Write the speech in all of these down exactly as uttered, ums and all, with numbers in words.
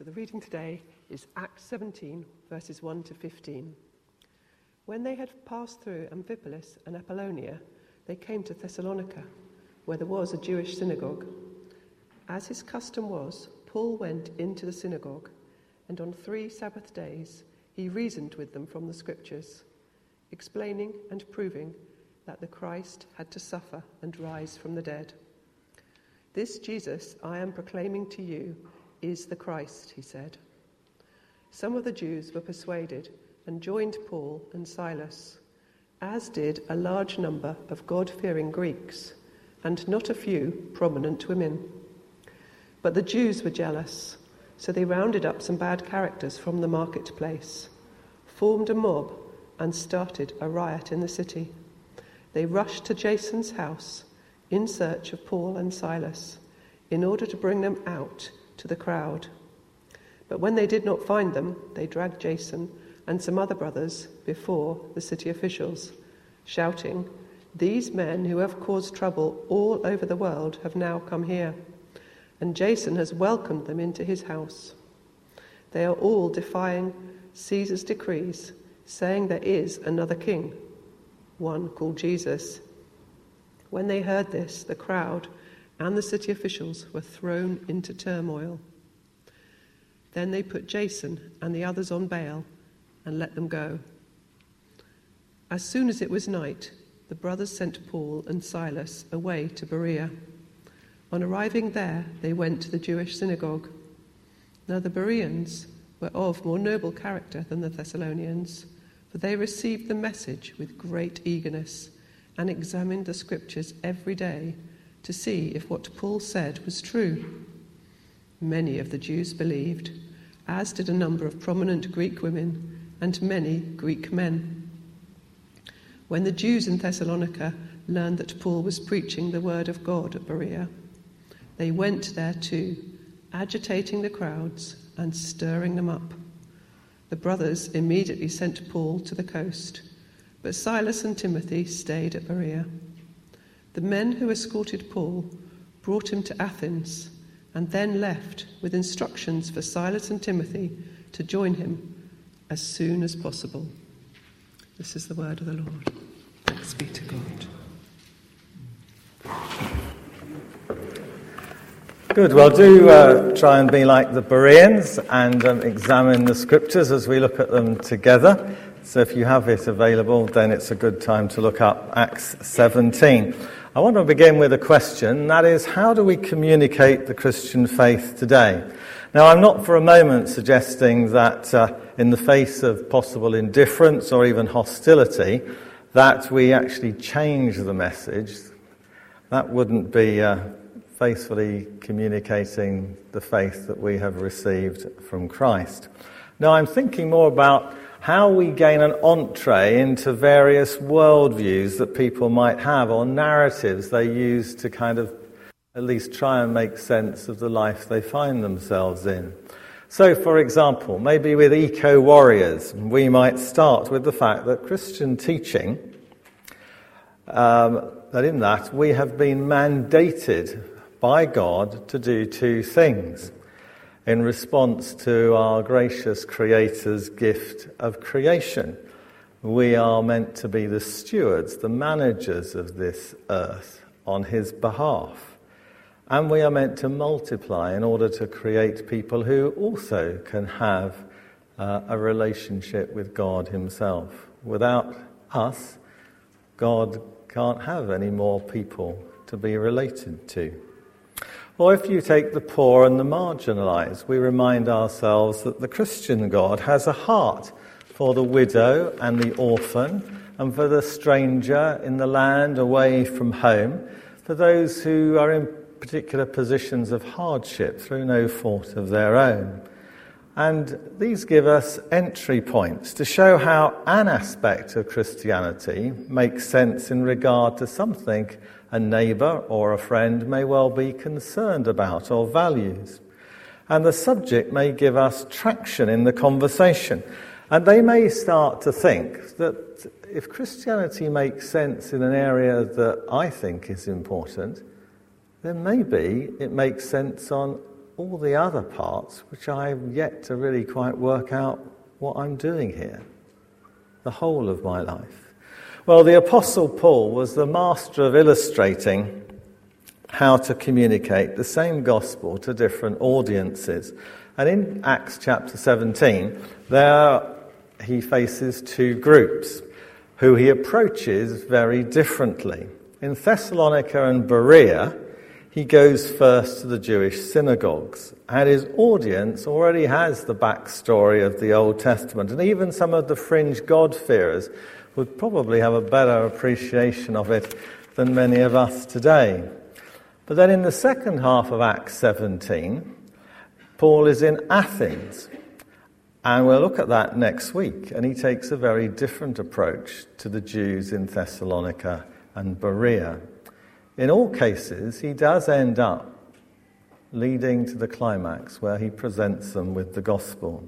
The reading today is Acts seventeen, verses one to fifteen. When they had passed through Amphipolis and Apollonia, they came to Thessalonica, where there was a Jewish synagogue. As his custom was, Paul went into the synagogue, and on three Sabbath days he reasoned with them from the Scriptures, explaining and proving that the Christ had to suffer and rise from the dead. This Jesus I am proclaiming to you is the Christ, he said. Some of the Jews were persuaded and joined Paul and Silas, as did a large number of God-fearing Greeks, and not a few prominent women. But the Jews were jealous, so they rounded up some bad characters from the marketplace, formed a mob, and started a riot in the city. They rushed to Jason's house in search of Paul and Silas, in order to bring them out to the crowd. But when they did not find them, they dragged Jason and some other brothers before the city officials, shouting, "These men who have caused trouble all over the world have now come here, and Jason has welcomed them into his house. They are all defying Caesar's decrees, saying there is another king, one called Jesus." When they heard this, the crowd and the city officials were thrown into turmoil. Then they put Jason and the others on bail and let them go. As soon as it was night, the brothers sent Paul and Silas away to Berea. On arriving there, they went to the Jewish synagogue. Now the Bereans were of more noble character than the Thessalonians, for they received the message with great eagerness and examined the Scriptures every day to see if what Paul said was true. Many of the Jews believed, as did a number of prominent Greek women and many Greek men. When the Jews in Thessalonica learned that Paul was preaching the word of God at Berea, they went there too, agitating the crowds and stirring them up. The brothers immediately sent Paul to the coast, but Silas and Timothy stayed at Berea. The men who escorted Paul brought him to Athens and then left with instructions for Silas and Timothy to join him as soon as possible. This is the word of the Lord. Thanks be to God. Good. Well, do uh, try and be like the Bereans and um, examine the Scriptures as we look at them together. So if you have it available, then it's a good time to look up Acts seventeen. I want to begin with a question, that is, how do we communicate the Christian faith today? Now, I'm not for a moment suggesting that uh, in the face of possible indifference or even hostility, that we actually change the message. That wouldn't be uh, faithfully communicating the faith that we have received from Christ. No, I'm thinking more about how we gain an entree into various worldviews that people might have, or narratives they use to kind of at least try and make sense of the life they find themselves in. So, for example, maybe with eco-warriors, we might start with the fact that Christian teaching, um, that in that we have been mandated by God to do two things in response to our gracious Creator's gift of creation. We are meant to be the stewards, the managers of this earth on his behalf. And we are meant to multiply in order to create people who also can have uh, a relationship with God himself. Without us, God can't have any more people to be related to. Or if you take the poor and the marginalised, we remind ourselves that the Christian God has a heart for the widow and the orphan, and for the stranger in the land away from home, for those who are in particular positions of hardship through no fault of their own. And these give us entry points to show how an aspect of Christianity makes sense in regard to something a neighbour or a friend may well be concerned about or values. And the subject may give us traction in the conversation. And they may start to think that if Christianity makes sense in an area that I think is important, then maybe it makes sense on all the other parts, which I've yet to really quite work out what I'm doing here, the whole of my life? Well, the Apostle Paul was the master of illustrating how to communicate the same gospel to different audiences. And in Acts chapter seventeen, there he faces two groups who he approaches very differently. In Thessalonica and Berea, he goes first to the Jewish synagogues, and his audience already has the backstory of the Old Testament, and even some of the fringe God-fearers would probably have a better appreciation of it than many of us today. But then in the second half of Acts seventeen, Paul is in Athens, and we'll look at that next week, and he takes a very different approach to the Jews in Thessalonica and Berea. In all cases, he does end up leading to the climax where he presents them with the gospel.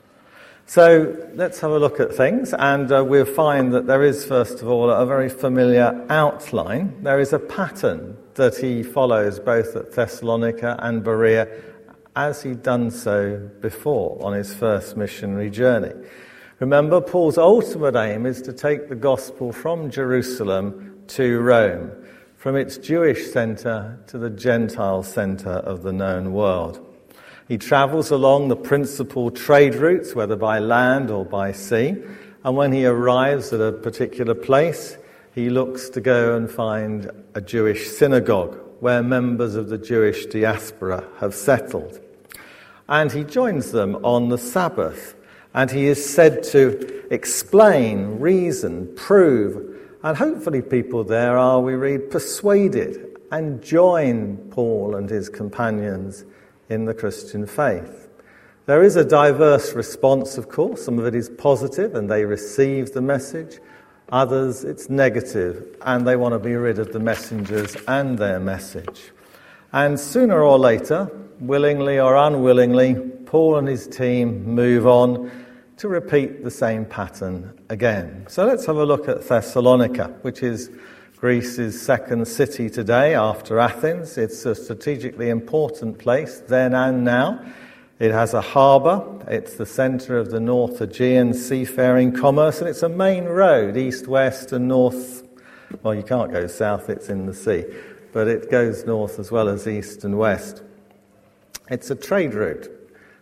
So let's have a look at things, and uh, we'll find that there is, first of all, a very familiar outline. There is a pattern that he follows both at Thessalonica and Berea, as he'd done so before on his first missionary journey. Remember, Paul's ultimate aim is to take the gospel from Jerusalem to Rome, from its Jewish centre to the Gentile centre of the known world. He travels along the principal trade routes, whether by land or by sea, and when he arrives at a particular place, he looks to go and find a Jewish synagogue where members of the Jewish diaspora have settled. And he joins them on the Sabbath, and he is said to explain, reason, prove, and hopefully people there are, we read, persuaded and join Paul and his companions in the Christian faith. There is a diverse response, of course. Some of it is positive and they receive the message. Others, it's negative and they want to be rid of the messengers and their message. And sooner or later, willingly or unwillingly, Paul and his team move on to repeat the same pattern again. So let's have a look at Thessalonica, which is Greece's second city today after Athens. It's a strategically important place then and now. It has a harbour, it's the centre of the North Aegean seafaring commerce, and it's a main road, east-west and north. Well, you can't go south, it's in the sea, but it goes north as well as east and west. It's a trade route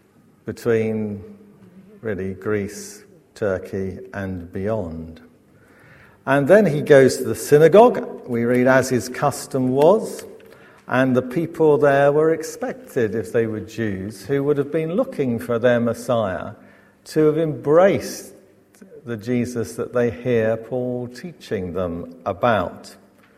between, really, Greece, Turkey and beyond. And then he goes to the synagogue. We read, as his custom was, and the people there were expected, if they were Jews, who would have been looking for their Messiah, to have embraced the Jesus that they hear Paul teaching them about.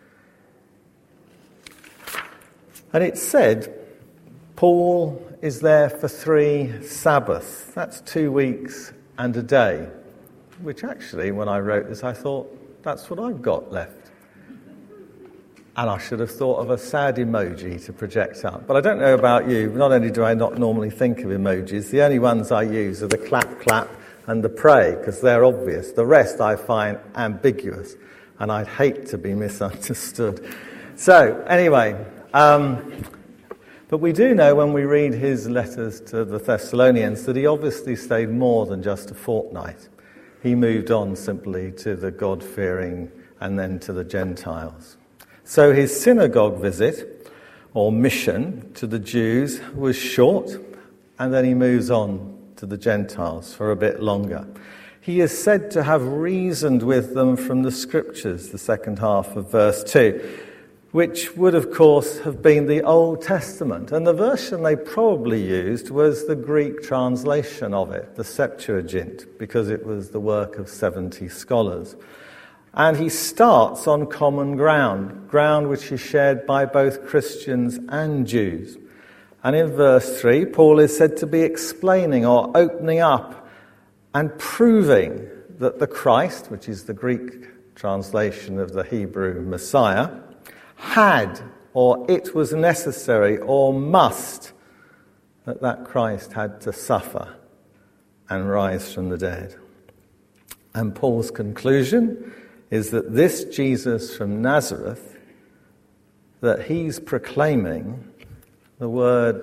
And it's said, Paul is there for three Sabbaths. That's two weeks and a day, which actually, when I wrote this, I thought, that's what I've got left. And I should have thought of a sad emoji to project up. But I don't know about you, not only do I not normally think of emojis, the only ones I use are the clap, clap and the pray, because they're obvious. The rest I find ambiguous, and I'd hate to be misunderstood. So, anyway, um, but we do know when we read his letters to the Thessalonians that he obviously stayed more than just a fortnight. He moved on simply to the God-fearing and then to the Gentiles. So his synagogue visit, or mission, to the Jews was short, and then he moves on to the Gentiles for a bit longer. He is said to have reasoned with them from the Scriptures, the second half of verse two, which would, of course, have been the Old Testament. And the version they probably used was the Greek translation of it, the Septuagint, because it was the work of seventy scholars. And he starts on common ground, ground which is shared by both Christians and Jews. And in verse three, Paul is said to be explaining or opening up and proving that the Christ, which is the Greek translation of the Hebrew Messiah, had, or it was necessary, or must, that that Christ had to suffer and rise from the dead. And Paul's conclusion is that this Jesus from Nazareth, that he's proclaiming, the word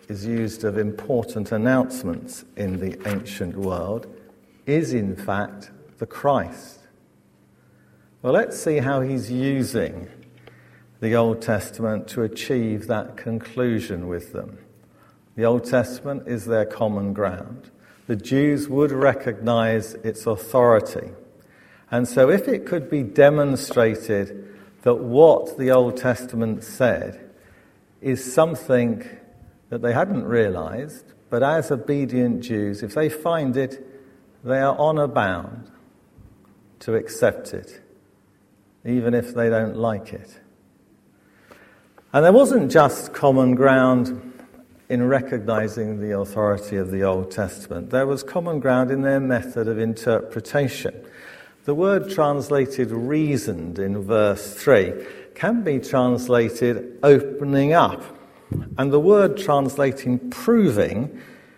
is used of important announcements in the ancient world is in fact the Christ. Well, let's see how he's using the Old Testament to achieve that conclusion with them. The Old Testament is their common ground. The Jews would recognize its authority. And so if it could be demonstrated that what the Old Testament said is something that they hadn't realized, but as obedient Jews, if they find it, they are honor bound to accept it, even if they don't like it. And there wasn't just common ground in recognizing the authority of the Old Testament. There was common ground in their method of interpretation. The word translated reasoned in verse three can be translated opening up. And the word translating proving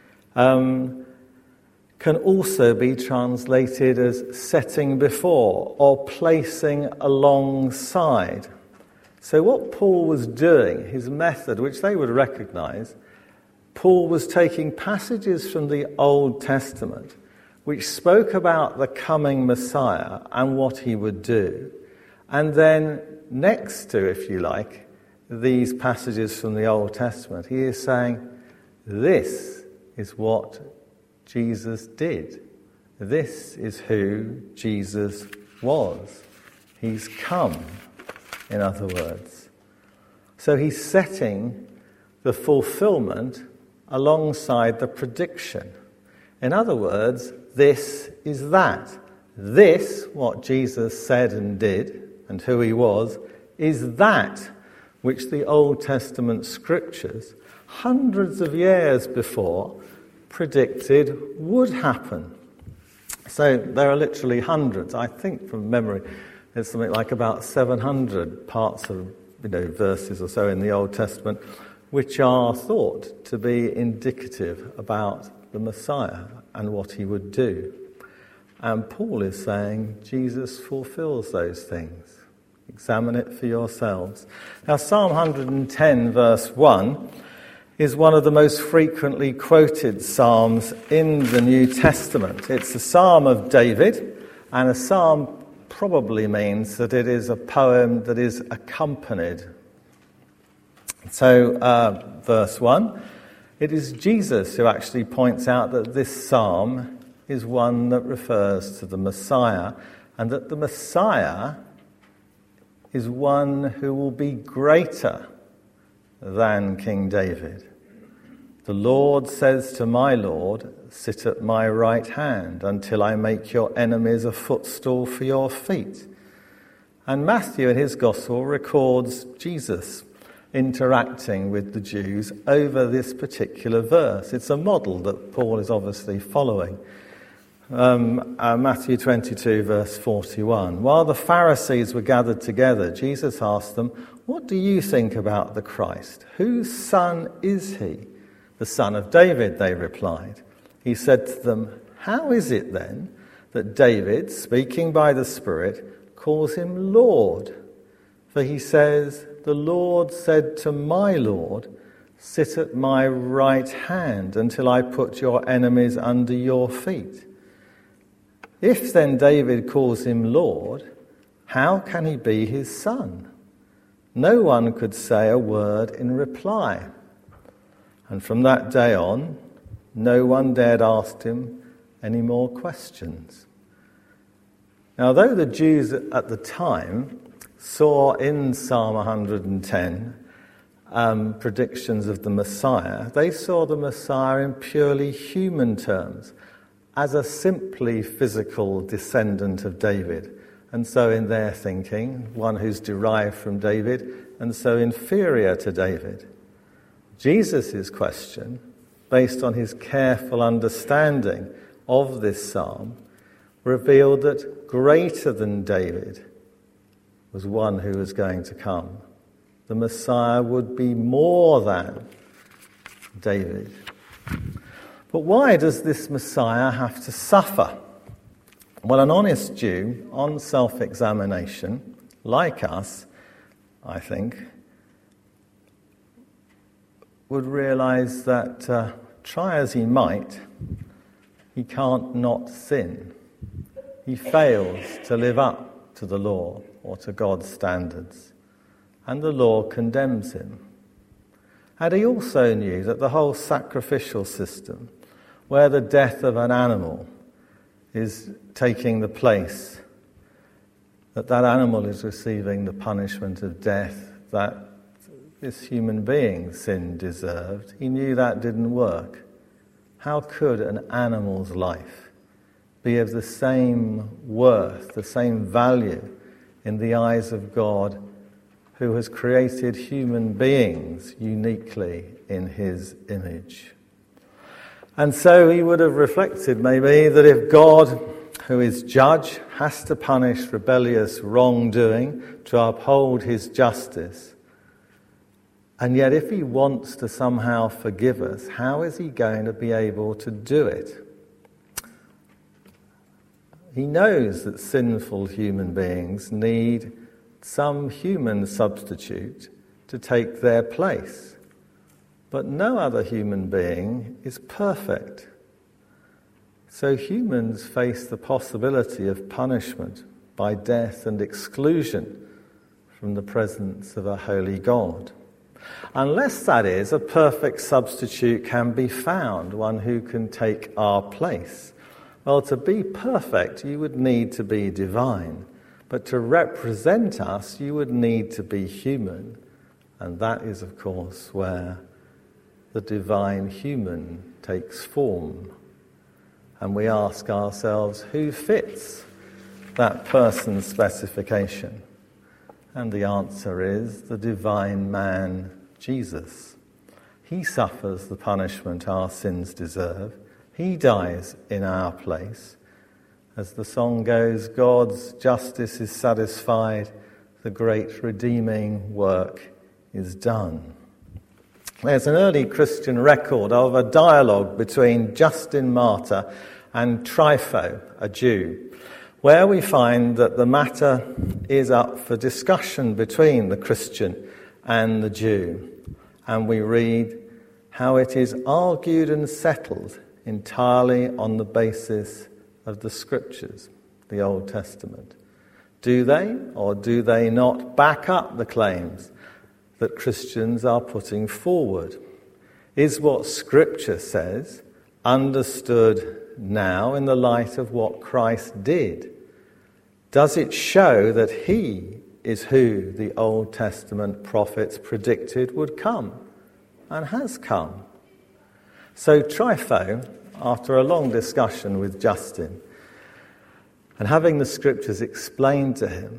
um, can also be translated as setting before or placing alongside. So what Paul was doing, his method, which they would recognize, Paul was taking passages from the Old Testament which spoke about the coming Messiah and what he would do. And then next to, if you like, these passages from the Old Testament, he is saying, this is what Jesus did. This is who Jesus was. He's come, in other words. So he's setting the fulfillment alongside the prediction. In other words, this is that. This, what Jesus said and did, and who he was, is that which the Old Testament scriptures, hundreds of years before, predicted would happen. So there are literally hundreds. I think from memory, there's something like about seven hundred parts of, you know, verses or so in the Old Testament, which are thought to be indicative about the Messiah and what he would do. And Paul is saying Jesus fulfills those things. Examine it for yourselves. Now, Psalm one hundred ten, verse one, is one of the most frequently quoted psalms in the New Testament. It's a psalm of David, and a psalm probably means that it is a poem that is accompanied. So, uh, verse one, it is Jesus who actually points out that this psalm is one that refers to the Messiah, and that the Messiah is one who will be greater than King David. The Lord says to my Lord, sit at my right hand until I make your enemies a footstool for your feet. And Matthew in his gospel records Jesus interacting with the Jews over this particular verse. It's a model that Paul is obviously following. Um, uh, Matthew twenty-two, verse forty-one. While the Pharisees were gathered together, Jesus asked them, what do you think about the Christ? Whose son is he? The son of David, they replied. He said to them, how is it then that David, speaking by the Spirit, calls him Lord? For he says, the Lord said to my Lord, sit at my right hand until I put your enemies under your feet. If then David calls him Lord, how can he be his son? No one could say a word in reply. And from that day on, no one dared ask him any more questions. Now, though the Jews at the time saw in Psalm one hundred ten um, predictions of the Messiah, they saw the Messiah in purely human terms, as a simply physical descendant of David. And so in their thinking, one who's derived from David, and so inferior to David. Jesus' question, based on his careful understanding of this psalm, revealed that greater than David was one who was going to come. The Messiah would be more than David. But why does this Messiah have to suffer? Well, an honest Jew, on self-examination, like us, I think, would realize that uh, try as he might, he can't not sin. He fails to live up to the law or to God's standards, and the law condemns him. And he also knew that the whole sacrificial system, where the death of an animal is taking the place, that that animal is receiving the punishment of death that this human being's sin deserved, he knew that didn't work. How could an animal's life be of the same worth, the same value in the eyes of God, who has created human beings uniquely in his image? And so he would have reflected maybe that if God, who is judge, has to punish rebellious wrongdoing to uphold his justice, and yet if he wants to somehow forgive us, how is he going to be able to do it? He knows that sinful human beings need some human substitute to take their place. But no other human being is perfect. So humans face the possibility of punishment by death and exclusion from the presence of a holy God. Unless, that is, a perfect substitute can be found, one who can take our place. Well, to be perfect, you would need to be divine. But to represent us, you would need to be human. And that is, of course, where the divine human takes form. And we ask ourselves, who fits that person's specification? And the answer is the divine man, Jesus. He suffers the punishment our sins deserve. He dies in our place. As the song goes, God's justice is satisfied, the great redeeming work is done. There's an early Christian record of a dialogue between Justin Martyr and Trypho, a Jew, where we find that the matter is up for discussion between the Christian and the Jew. And we read how it is argued and settled entirely on the basis of the Scriptures, the Old Testament. Do they or do they not back up the claims that Christians are putting forward? Is what Scripture says understood now in the light of what Christ did? Does it show that he is who the Old Testament prophets predicted would come and has come? So Trypho, after a long discussion with Justin, and having the Scriptures explained to him,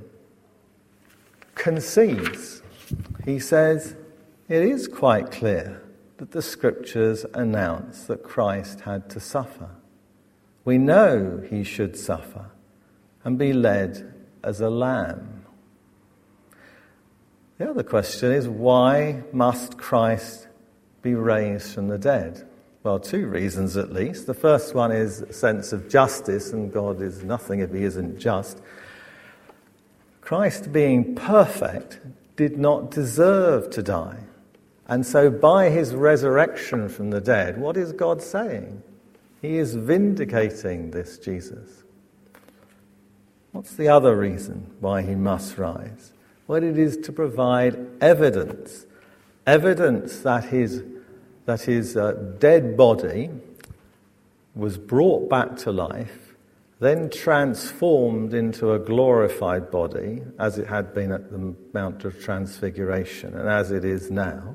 concedes. He says, it is quite clear that the Scriptures announce that Christ had to suffer. We know he should suffer and be led as a lamb. The other question is, why must Christ be raised from the dead? Well, two reasons at least. The first one is a sense of justice, and God is nothing if he isn't just. Christ, being perfect, did not deserve to die. And so by his resurrection from the dead, what is God saying? He is vindicating this Jesus. What's the other reason why he must rise? Well, it is to provide evidence, evidence that his, that his uh, dead body was brought back to life, then transformed into a glorified body, as it had been at the Mount of Transfiguration, and as it is now.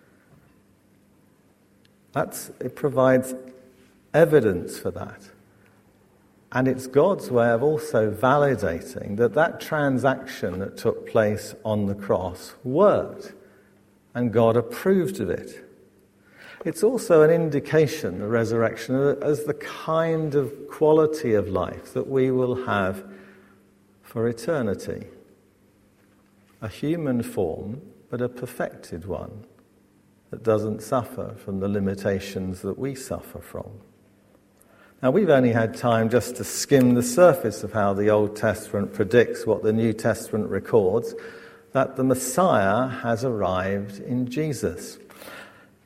That's, it provides evidence for that. And it's God's way of also validating that that transaction that took place on the cross worked, and God approved of it. It's also an indication, the resurrection, as the kind of quality of life that we will have for eternity. A human form, but a perfected one that doesn't suffer from the limitations that we suffer from. Now, we've only had time just to skim the surface of how the Old Testament predicts what the New Testament records, that the Messiah has arrived in Jesus.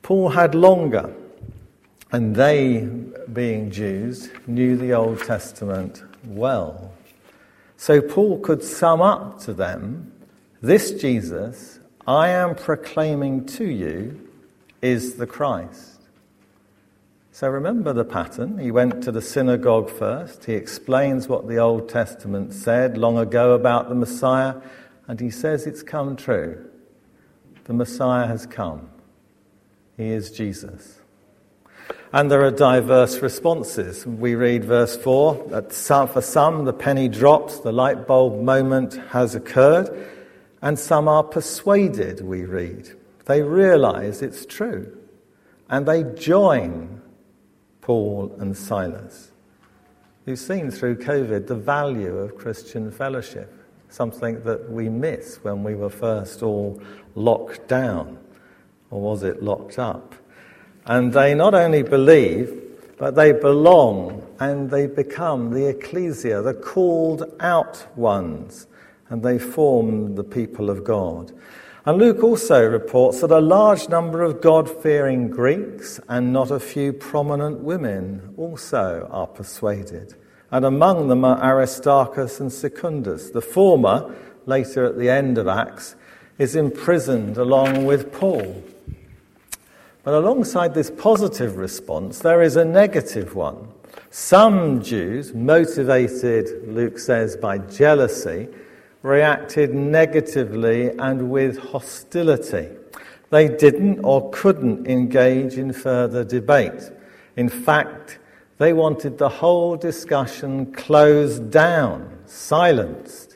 Paul had longer, and they, being Jews, knew the Old Testament well. So Paul could sum up to them, this Jesus I am proclaiming to you is the Christ. So remember the pattern. He went to the synagogue first. He explains what the Old Testament said long ago about the Messiah, and he says it's come true. The Messiah has come. He is Jesus. And there are diverse responses. We read verse four, that some, for some the penny drops, the light bulb moment has occurred, and some are persuaded, we read. They realise it's true, and they join Paul and Silas. You've seen through COVID the value of Christian fellowship, something that we miss when we were first all locked down, or was it locked up? And they not only believe, but they belong, and they become the ecclesia, the called out ones, and they form the people of God. And Luke also reports that a large number of God-fearing Greeks and not a few prominent women also are persuaded. And among them are Aristarchus and Secundus. The former, later at the end of Acts, is imprisoned along with Paul. But alongside this positive response, there is a negative one. Some Jews, motivated, Luke says, by jealousy, reacted negatively and with hostility. They didn't or couldn't engage in further debate. In fact, they wanted the whole discussion closed down, silenced.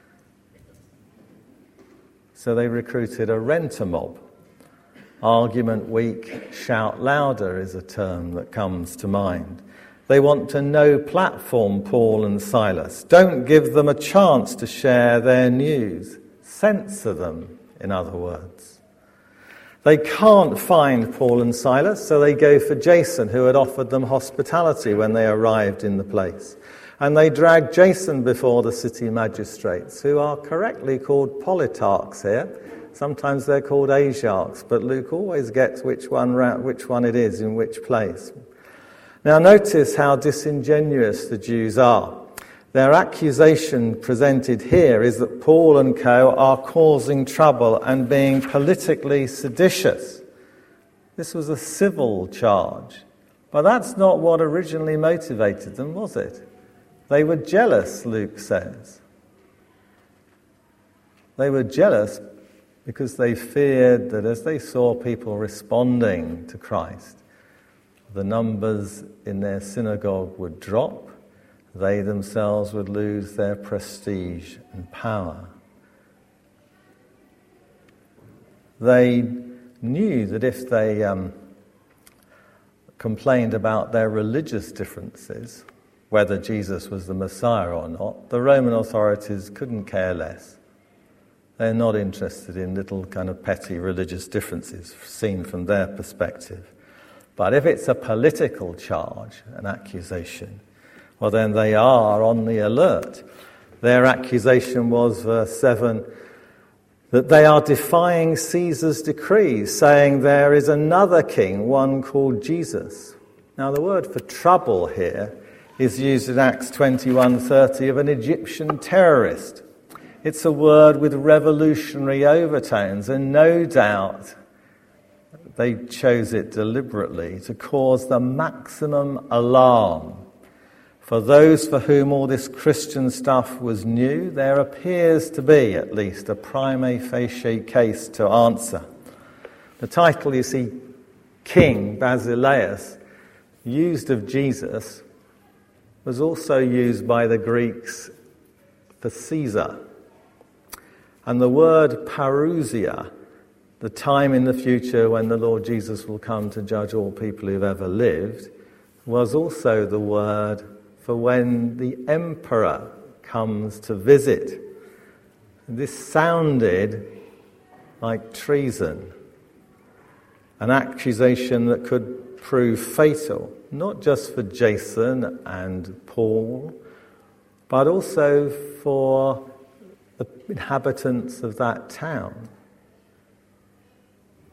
So they recruited a rent-a-mob. Argument weak, shout louder is a term that comes to mind. They want to no-platform Paul and Silas. Don't give them a chance to share their news. Censor them, in other words. They can't find Paul and Silas, so they go for Jason, who had offered them hospitality when they arrived in the place. And they drag Jason before the city magistrates, who are correctly called politarchs here. Sometimes they're called Asiarchs, but Luke always gets which one, which one it is in which place. Now notice how disingenuous the Jews are. Their accusation presented here is that Paul and co are causing trouble and being politically seditious. This was a civil charge, but that's not what originally motivated them, was it? They were jealous, Luke says. They were jealous because they feared that as they saw people responding to Christ, the numbers in their synagogue would drop, they themselves would lose their prestige and power. They knew that if they um, complained about their religious differences, whether Jesus was the Messiah or not, the Roman authorities couldn't care less. They're not interested in little kind of petty religious differences seen from their perspective. But if it's a political charge, an accusation, well then they are on the alert. Their accusation was, verse seven, that they are defying Caesar's decrees, saying there is another king, one called Jesus. Now the word for trouble here is used in Acts twenty-one thirty of an Egyptian terrorist. It's a word with revolutionary overtones, and no doubt they chose it deliberately to cause the maximum alarm. For those for whom all this Christian stuff was new, there appears to be at least a prima facie case to answer. The title, you see, King Basileus, used of Jesus, was also used by the Greeks for Caesar. And the word parousia, the time in the future when the Lord Jesus will come to judge all people who've ever lived, was also the word for when the emperor comes to visit. This sounded like treason, an accusation that could prove fatal, not just for Jason and Paul, but also for the inhabitants of that town.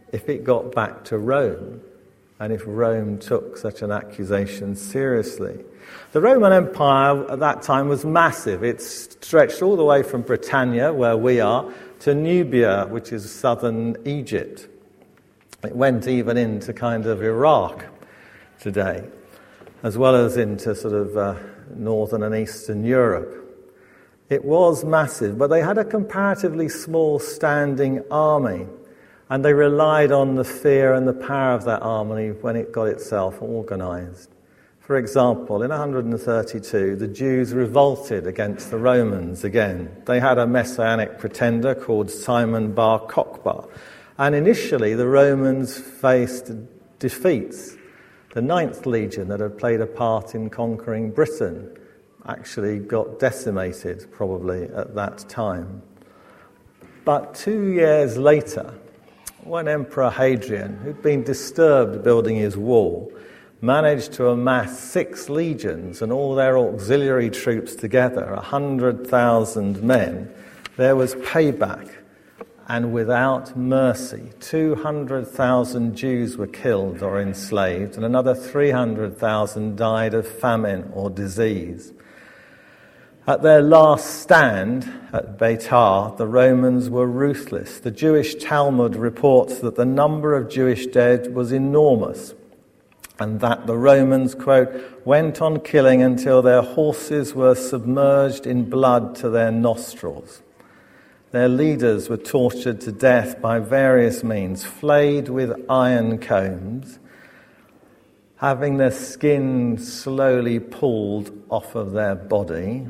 if it got back to Rome, and if Rome took such an accusation seriously. The Roman Empire at that time was massive. It stretched all the way from Britannia, where we are, to Nubia, which is southern Egypt. It went even into kind of Iraq today, as well as into sort of uh, northern and eastern Europe. It was massive, but they had a comparatively small standing army, and they relied on the fear and the power of that army when it got itself organised. For example, in one hundred thirty-two, the Jews revolted against the Romans again. They had a messianic pretender called Simon Bar Kokhba, and initially the Romans faced defeats. The Ninth Legion, that had played a part in conquering Britain, actually got decimated probably at that time. But two years later, when Emperor Hadrian, who'd been disturbed building his wall, managed to amass six legions and all their auxiliary troops together, one hundred thousand men, there was payback. And without mercy, two hundred thousand Jews were killed or enslaved, and another three hundred thousand died of famine or disease. At their last stand at Beitar, the Romans were ruthless. The Jewish Talmud reports that the number of Jewish dead was enormous, and that the Romans, quote, went on killing until their horses were submerged in blood to their nostrils. Their leaders were tortured to death by various means, flayed with iron combs, having their skin slowly pulled off of their body,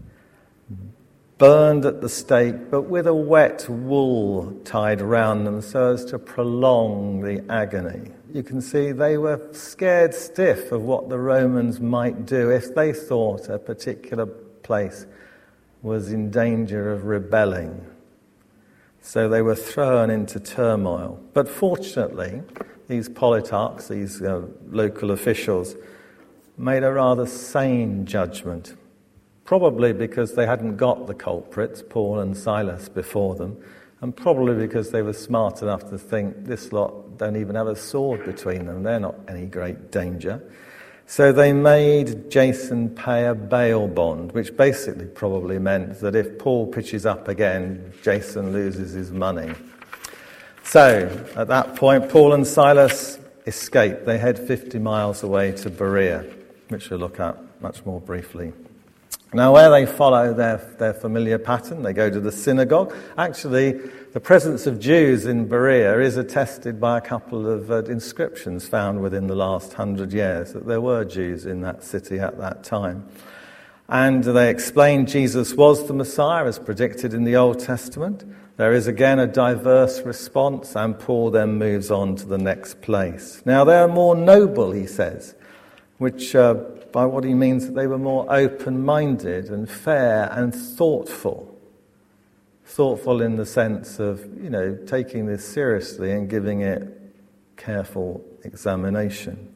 burned at the stake, but with a wet wool tied round them so as to prolong the agony. You can see they were scared stiff of what the Romans might do if they thought a particular place was in danger of rebelling. So they were thrown into turmoil. But fortunately, these politarchs, these uh, local officials, made a rather sane judgment, probably because they hadn't got the culprits, Paul and Silas, before them, and probably because they were smart enough to think this lot don't even have a sword between them. They're not any great danger. So they made Jason pay a bail bond, which basically probably meant that if Paul pitches up again, Jason loses his money. So at that point, Paul and Silas escape. They head fifty miles away to Berea, which we'll look at much more briefly. Now, where they follow their, their familiar pattern, they go to the synagogue. Actually, the presence of Jews in Berea is attested by a couple of uh, inscriptions found within the last hundred years, that there were Jews in that city at that time. And they explain Jesus was the Messiah, as predicted in the Old Testament. There is again a diverse response, and Paul then moves on to the next place. Now, they're more noble, he says, which... Uh, by what he means that they were more open-minded and fair and thoughtful. Thoughtful in the sense of, you know, taking this seriously and giving it careful examination.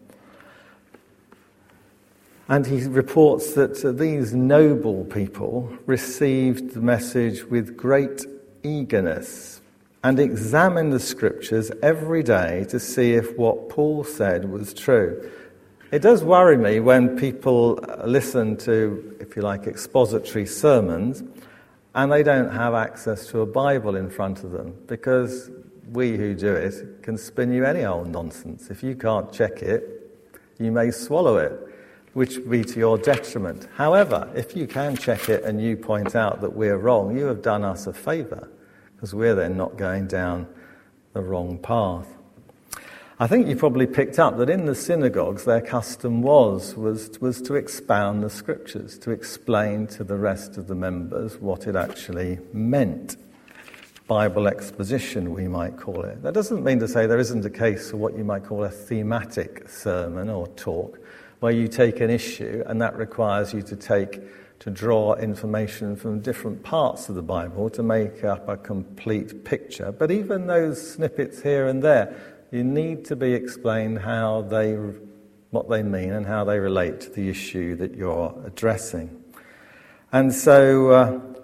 And he reports that uh, these noble people received the message with great eagerness and examined the scriptures every day to see if what Paul said was true. It does worry me when people listen to, if you like, expository sermons, and they don't have access to a Bible in front of them, because we who do it can spin you any old nonsense. If you can't check it, you may swallow it, which would be to your detriment. However, if you can check it and you point out that we're wrong, you have done us a favour, because we're then not going down the wrong path. I think you probably picked up that in the synagogues their custom was, was, was to expound the scriptures, to explain to the rest of the members what it actually meant. Bible exposition, we might call it. That doesn't mean to say there isn't a case for what you might call a thematic sermon or talk, where you take an issue and that requires you to take, to draw information from different parts of the Bible to make up a complete picture. But even those snippets here and there, you need to be explained how they, what they mean and how they relate to the issue that you're addressing. And so uh,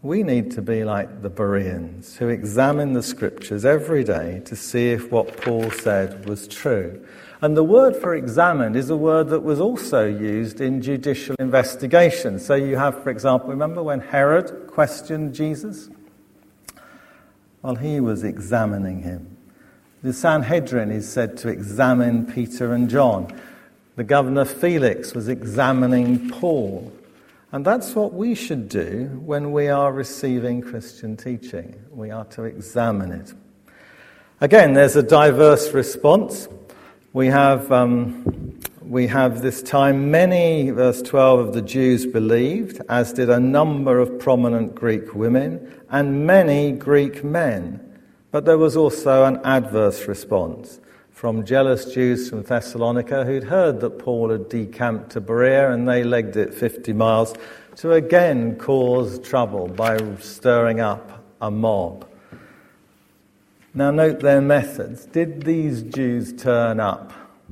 we need to be like the Bereans, who examine the scriptures every day to see if what Paul said was true. And the word for examined is a word that was also used in judicial investigation. So you have, for example, remember when Herod questioned Jesus? Well, he was examining him. The Sanhedrin is said to examine Peter and John. The governor Felix was examining Paul. And that's what we should do when we are receiving Christian teaching. We are to examine it. Again, there's a diverse response. We have um, we have this time many, verse twelve, of the Jews believed, as did a number of prominent Greek women and many Greek men. But there was also an adverse response from jealous Jews from Thessalonica who'd heard that Paul had decamped to Berea, and they legged it fifty miles to again cause trouble by stirring up a mob. Now note their methods. Did these Jews turn up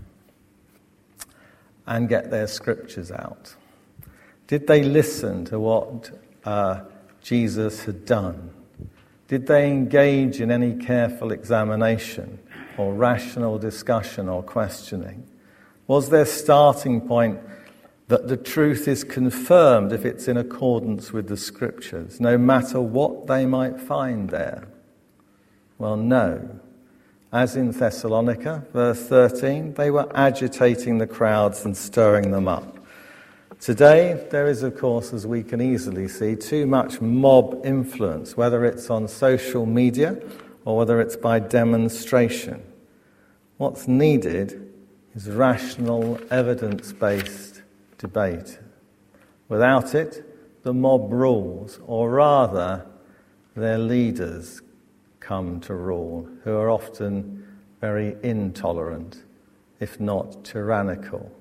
and get their scriptures out? Did they listen to what uh, Jesus had done? Did they engage in any careful examination or rational discussion or questioning? Was their starting point that the truth is confirmed if it's in accordance with the scriptures, no matter what they might find there? Well, no. As in Thessalonica, verse thirteen, they were agitating the crowds and stirring them up. Today, there is, of course, as we can easily see, too much mob influence, whether it's on social media or whether it's by demonstration. What's needed is rational, evidence-based debate. Without it, the mob rules, or rather, their leaders come to rule, who are often very intolerant, if not tyrannical.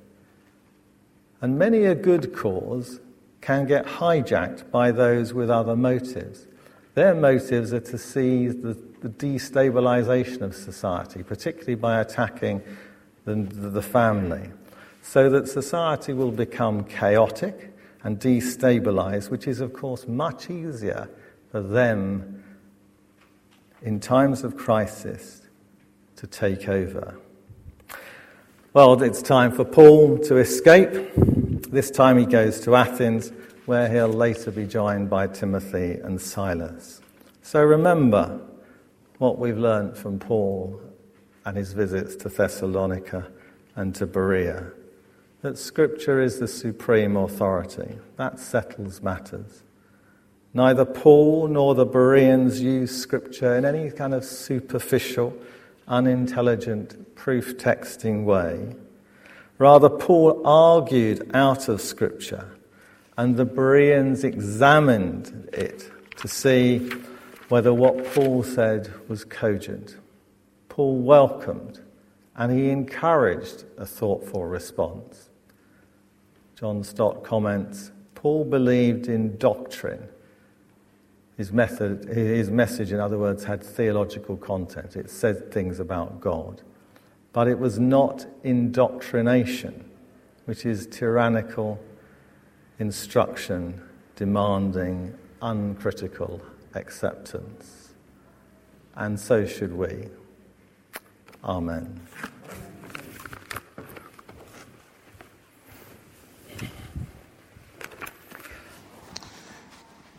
And many a good cause can get hijacked by those with other motives. Their motives are to see the, the destabilization of society, particularly by attacking the, the family, so that society will become chaotic and destabilized, which is, of course, much easier for them in times of crisis to take over. Well, it's time for Paul to escape. This time he goes to Athens, where he'll later be joined by Timothy and Silas. So remember what we've learnt from Paul and his visits to Thessalonica and to Berea, that Scripture is the supreme authority. That settles matters. Neither Paul nor the Bereans used Scripture in any kind of superficial, unintelligent, proof-texting way. Rather, Paul argued out of Scripture, and the Bereans examined it to see whether what Paul said was cogent. Paul welcomed and he encouraged a thoughtful response. John Stott comments, Paul believed in doctrine. His method, his message, in other words, had theological content. It said things about God. But it was not indoctrination, which is tyrannical instruction demanding uncritical acceptance. And so should we. Amen.